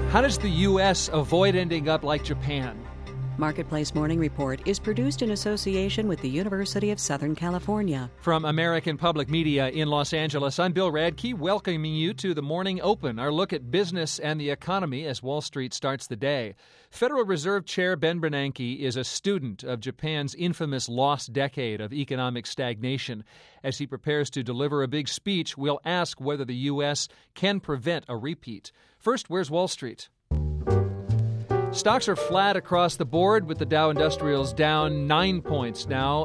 How does the U.S. avoid ending up like Japan? Marketplace Morning Report is produced in association with the University of Southern California. From American Public Media in Los Angeles, I'm Bill Radke, welcoming you to the Morning Open, our look at business and the economy as Wall Street starts the day. Federal Reserve Chair Ben Bernanke is a student of Japan's infamous lost decade of economic stagnation. As he prepares to deliver a big speech, we'll ask whether the U.S. can prevent a repeat. First, where's Wall Street? Stocks are flat across the board, with the Dow Industrials down 9 points now,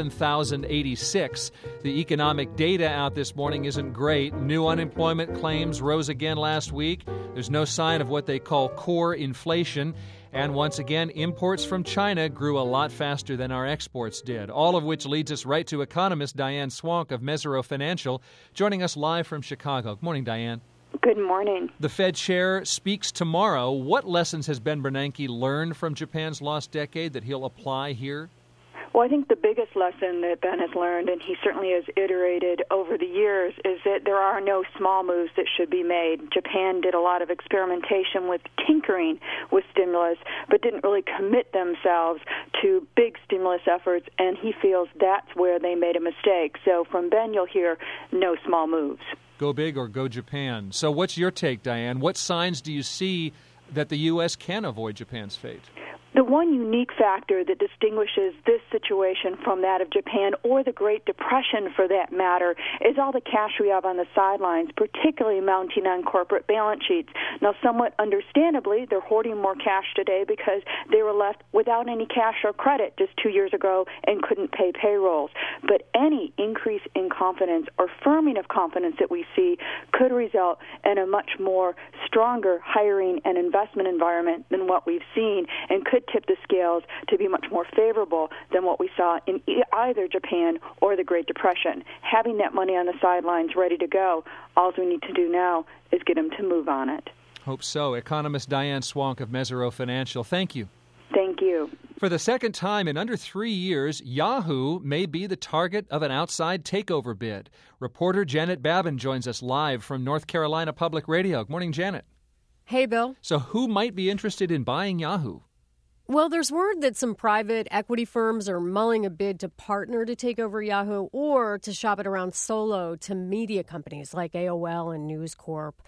11,086. The economic data out this morning isn't great. New unemployment claims rose again last week. There's no sign of what they call core inflation. And once again, imports from China grew a lot faster than our exports did, all of which leads us right to economist Diane Swonk of Mesirow Financial, joining us live from Chicago. Good morning, Diane. Good morning. The Fed chair speaks tomorrow. What lessons has Ben Bernanke learned from Japan's lost decade that he'll apply here? Well, I think the biggest lesson that Ben has learned, and he certainly has iterated over the years, is that there are no small moves that should be made. Japan did a lot of experimentation with tinkering with stimulus, but didn't really commit themselves to big stimulus efforts, and he feels that's where they made a mistake. So from Ben, you'll hear no small moves. Go big or go Japan. So what's your take, Diane? What signs do you see that the U.S. can avoid Japan's fate? The one unique factor that distinguishes this situation from that of Japan, or the Great Depression for that matter, is all the cash we have on the sidelines, particularly mounting on corporate balance sheets. Now, somewhat understandably, they're hoarding more cash today because they were left without any cash or credit just 2 years ago and couldn't pay payrolls. But any increase in confidence or firming of confidence that we see could result in a much more stronger hiring and investment environment than what we've seen, and could tip the scales to be much more favorable than what we saw in either Japan or the Great Depression. Having that money on the sidelines ready to go, all we need to do now is get them to move on it. Hope so. Economist Diane Swonk of Mesirow Financial, thank you. Thank you. For the second time in under 3 years, Yahoo may be the target of an outside takeover bid. Reporter Janet Babin joins us live from North Carolina Public Radio. Good morning, Janet. Hey, Bill. So who might be interested in buying Yahoo? Well, there's word that some private equity firms are mulling a bid to partner to take over Yahoo or to shop it around solo to media companies like AOL and News Corp.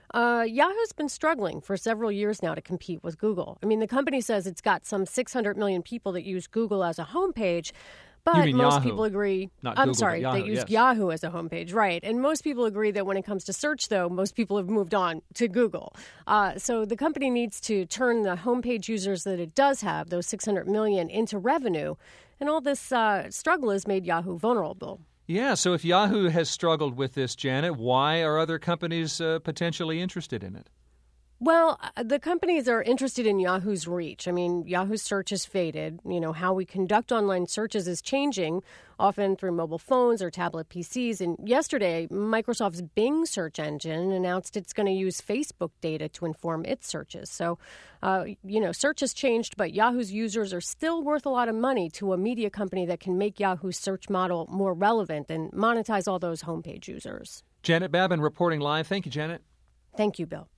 Yahoo's been struggling for several years now to compete with Google. I mean, the company says it's got some 600 million people that use Google as a homepage. But most Yahoo, people agree. Not I'm Google, sorry, Yahoo, they use yes. Yahoo as a homepage, right? And most people agree that when it comes to search, though, most people have moved on to Google. So the company needs to turn the homepage users that it does have, those 600 million, into revenue. And all this struggle has made Yahoo vulnerable. Yeah, so if Yahoo has struggled with this, Janet, why are other companies potentially interested in it? Well, the companies are interested in Yahoo's reach. I mean, Yahoo's search has faded. You know, how we conduct online searches is changing, often through mobile phones or tablet PCs. And yesterday, Microsoft's Bing search engine announced it's going to use Facebook data to inform its searches. So, search has changed, but Yahoo's users are still worth a lot of money to a media company that can make Yahoo's search model more relevant and monetize all those homepage users. Janet Babin reporting live. Thank you, Janet. Thank you, Bill.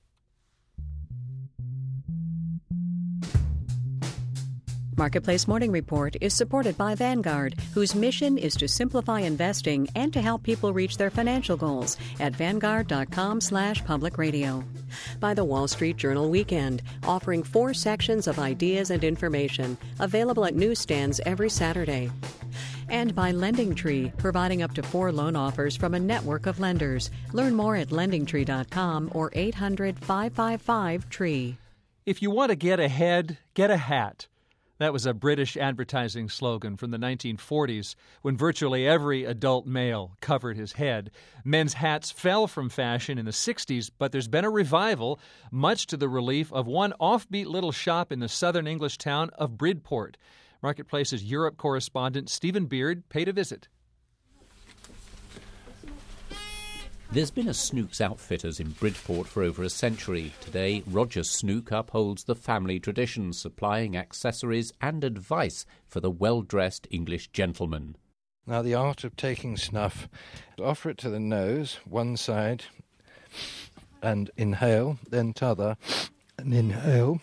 Marketplace Morning Report is supported by Vanguard, whose mission is to simplify investing and to help people reach their financial goals at Vanguard.com/public radio. By the Wall Street Journal Weekend, offering 4 sections of ideas and information, available at newsstands every Saturday. And by LendingTree, providing up to 4 loan offers from a network of lenders. Learn more at LendingTree.com or 800-555-TREE. If you want to get ahead, get a hat. That was a British advertising slogan from the 1940s when virtually every adult male covered his head. Men's hats fell from fashion in the 60s, but there's been a revival, much to the relief of one offbeat little shop in the southern English town of Bridport. Marketplace's Europe correspondent Stephen Beard paid a visit. There's been a Snooks Outfitters in Bridport for over a century. Today, Roger Snook upholds the family tradition, supplying accessories and advice for the well-dressed English gentleman. Now, the art of taking snuff, offer it to the nose, one side, and inhale, then t'other, and inhale.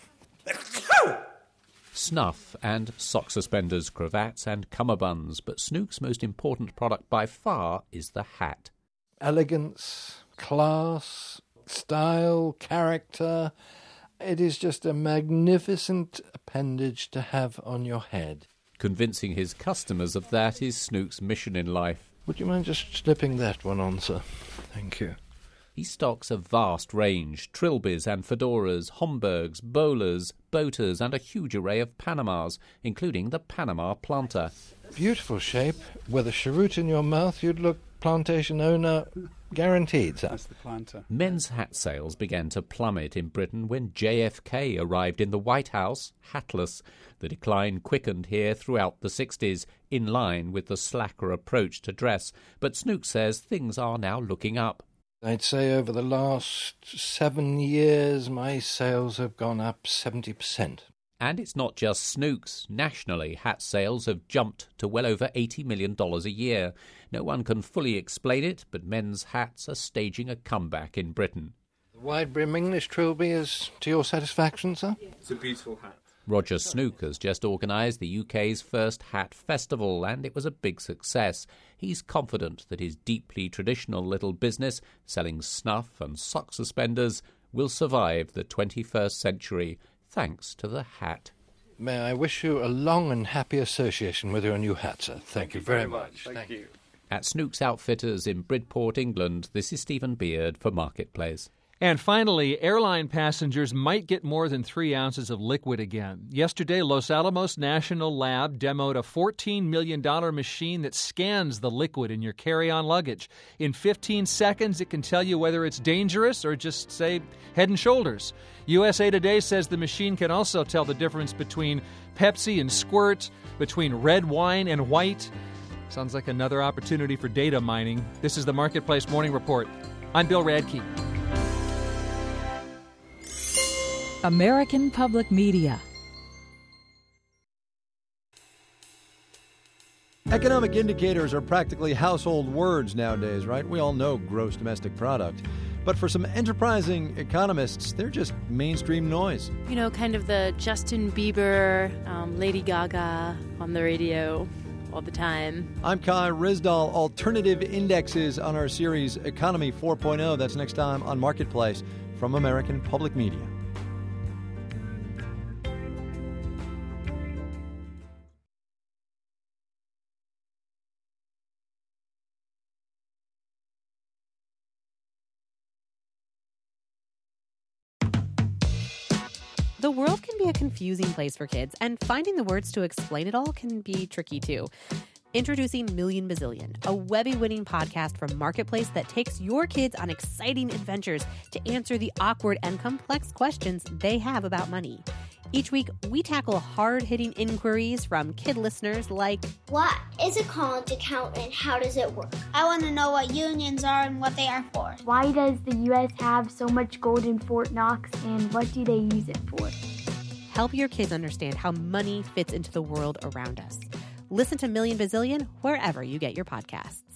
Snuff and sock suspenders, cravats and cummerbunds, but Snook's most important product by far is the hat. Elegance, class, style, character. It is just a magnificent appendage to have on your head. Convincing his customers of that is Snook's mission in life. Would you mind just slipping that one on, sir? Thank you. He stocks a vast range, trilbys and fedoras, Homburgs, bowlers, boaters and a huge array of Panamas, including the Panama planter. Beautiful shape. With a cheroot in your mouth, you'd look plantation owner guaranteed, sir. That's the planter. Men's hat sales began to plummet in Britain when JFK arrived in the White House, hatless. The decline quickened here throughout the 60s, in line with the slacker approach to dress. But Snook says things are now looking up. I'd say over the last 7 years, my sales have gone up 70%. And it's not just Snook's. Nationally, hat sales have jumped to well over $80 million a year. No one can fully explain it, but men's hats are staging a comeback in Britain. The wide-brim English trilby is to your satisfaction, sir? It's a beautiful hat. Roger Snook has just organised the UK's first hat festival, and it was a big success. He's confident that his deeply traditional little business, selling snuff and sock suspenders, will survive the 21st century, thanks to the hat. May I wish you a long and happy association with your new hat, sir. Thank you very much. Thank you. At Snook's Outfitters in Bridport, England, this is Stephen Beard for Marketplace. And finally, airline passengers might get more than 3 ounces of liquid again. Yesterday, Los Alamos National Lab demoed a $14 million machine that scans the liquid in your carry-on luggage. In 15 seconds, it can tell you whether it's dangerous or just, say, Head and Shoulders. USA Today says the machine can also tell the difference between Pepsi and Squirt, between red wine and white. Sounds like another opportunity for data mining. This is the Marketplace Morning Report. I'm Bill Radke. American Public Media. Economic indicators are practically household words nowadays, right? We all know gross domestic product. But for some enterprising economists, they're just mainstream noise. You know, kind of the Justin Bieber, Lady Gaga on the radio all the time. I'm Kai Rizdal. Alternative indexes on our series Economy 4.0. That's next time on Marketplace from American Public Media. The world can be a confusing place for kids, and finding the words to explain it all can be tricky too. Introducing Million Bazillion, a Webby-winning podcast from Marketplace that takes your kids on exciting adventures to answer the awkward and complex questions they have about money. Each week, we tackle hard-hitting inquiries from kid listeners like, what is a college account and how does it work? I want to know what unions are and what they are for. Why does the U.S. have so much gold in Fort Knox and what do they use it for? Help your kids understand how money fits into the world around us. Listen to Million Bazillion wherever you get your podcasts.